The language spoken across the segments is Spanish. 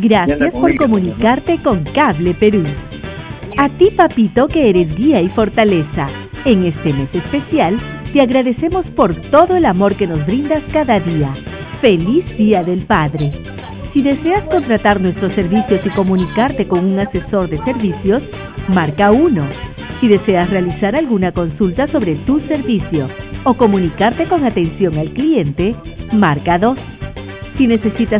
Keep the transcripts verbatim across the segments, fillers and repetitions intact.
Gracias por comunicarte con Cable Perú. A ti, papito, que eres guía y fortaleza. En este mes especial, te agradecemos por todo el amor que nos brindas cada día. ¡Feliz Día del Padre! Si deseas contratar nuestros servicios y comunicarte con un asesor de servicios, marca uno. Si deseas realizar alguna consulta sobre tu servicio o comunicarte con atención al cliente, marca dos. Si necesitas...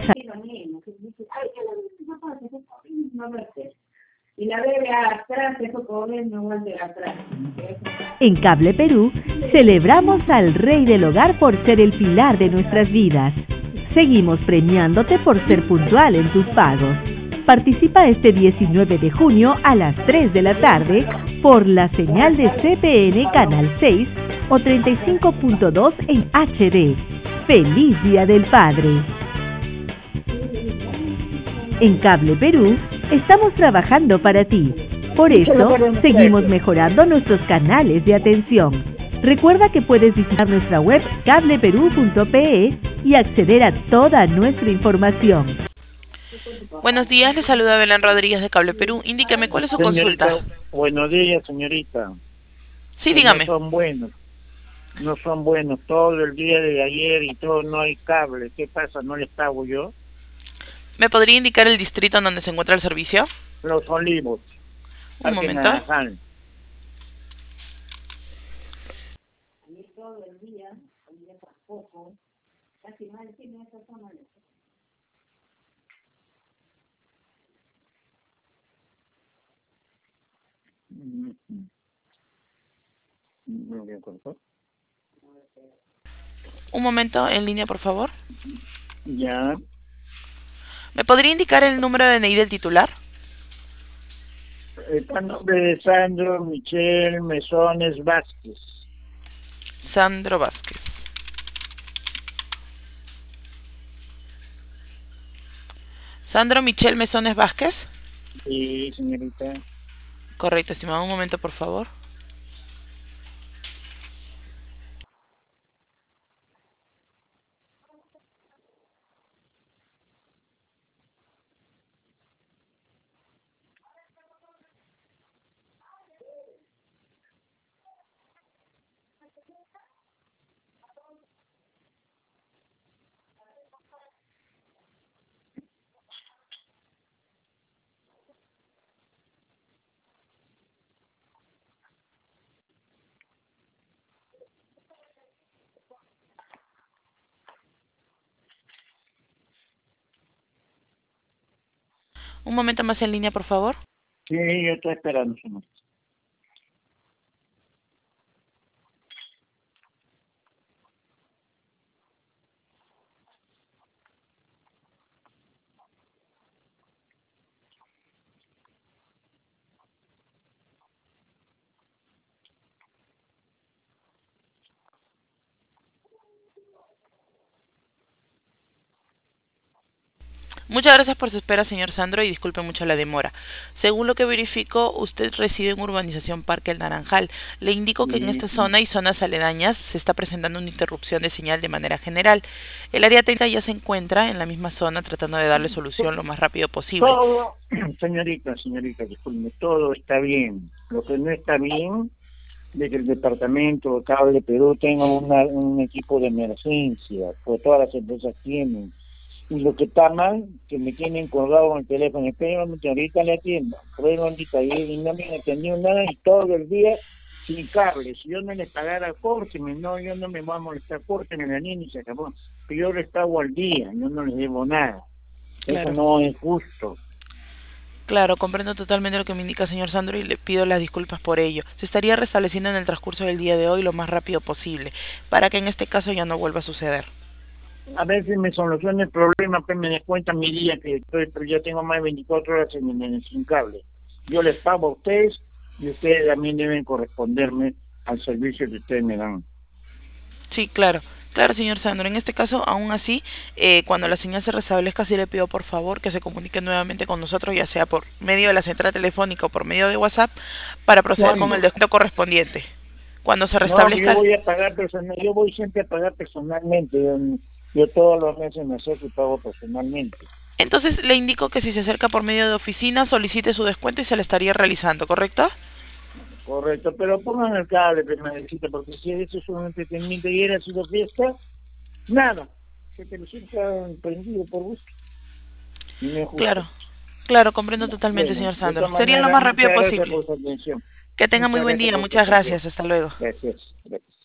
Y la bebe atrás, eso pobre no vuelve atrás. En Cable Perú, celebramos al Rey del Hogar por ser el pilar de nuestras vidas. Seguimos premiándote por ser puntual en tus pagos. Participa este diecinueve de junio a las tres de la tarde por la señal de C P N Canal seis o treinta y cinco punto dos en H D. ¡Feliz Día del Padre! En Cable Perú, estamos trabajando para ti. Por eso, seguimos mejorando nuestros canales de atención. Recuerda que puedes visitar nuestra web cable perú punto pe y acceder a toda nuestra información. Buenos días, le saluda Belén Rodríguez de Cable Perú. Indíqueme cuál es su Señorita, consulta. Buenos días, señorita. Sí, dígame. No son buenos. No son buenos. Todo el día de ayer y todo no hay cable. ¿Qué pasa? ¿No les pago yo? ¿Me podría indicar el distrito en donde se encuentra el servicio? Los Olivos. Un momento. Un momento, en línea, por favor. Ya. ¿Me podría indicar el número de N I del titular? Está el nombre de Sandro Michel Mesones Vázquez. Sandro Vázquez. ¿Sandro Michel Mesones Vázquez? Sí, señorita. Correcto, estimado. Un momento, por favor. Un momento más en línea, por favor. Sí, yo estoy esperando, señor. Muchas gracias por su espera, señor Sandro, y disculpe mucho la demora. Según lo que verifico, usted reside en Urbanización Parque El Naranjal. Le indico que en esta zona y zonas aledañas se está presentando una interrupción de señal de manera general. El área técnica ya se encuentra en la misma zona tratando de darle solución lo más rápido posible. Todo, señorita, señorita, disculpe, todo está bien. Lo que no está bien es que el departamento Cable Perú tenga una, un equipo de emergencia, porque todas las empresas tienen. Y lo que está mal, que me tienen colgado con el teléfono, espérenme que ahorita le atiendo, pero ahorita y no me han atendido nada y todo el día sin cable. Si yo no les pagara, córteme, no, yo no me voy a molestar, córteme la niña y se acabó. Pero yo les pago al día, yo no les debo nada. Claro. Eso no es justo. Claro, comprendo totalmente lo que me indica, señor Sandro, y le pido las disculpas por ello. Se estaría restableciendo en el transcurso del día de hoy lo más rápido posible, para que en este caso ya no vuelva a suceder. A veces me soluciona el problema, pues me descuenta mi día que estoy, pero yo tengo más de veinticuatro horas en, en, sin cable. Yo les pago a ustedes y ustedes también deben corresponderme al servicio que ustedes me dan. Sí, claro. Claro, señor Sandro. En este caso, aún así, eh, cuando la señal se restablezca, sí le pido por favor que se comunique nuevamente con nosotros, ya sea por medio de la central telefónica o por medio de WhatsApp, para proceder ¿Cuándo? con el descuento correspondiente. Cuando se restablezca... No, yo voy a pagar personal, yo voy siempre a pagar personalmente. Yo, yo todos los meses me acerco y pago personalmente. Entonces le indico que si se acerca por medio de oficina solicite su descuento y se le estaría realizando, ¿correcto? Correcto, pero pongan el cable, permanecita, porque si eso es un entretenimiento y era sido fiesta, nada, que te lo sienta prendido por gusto. Y me ajusta. Claro, claro, comprendo totalmente, Bueno, señor de Sandro. todas Sería lo maneras, más rápido muchas gracias posible. por su atención. Que tenga muy Muchas buen gracias día, por su muchas atención. gracias, hasta luego. Gracias, gracias.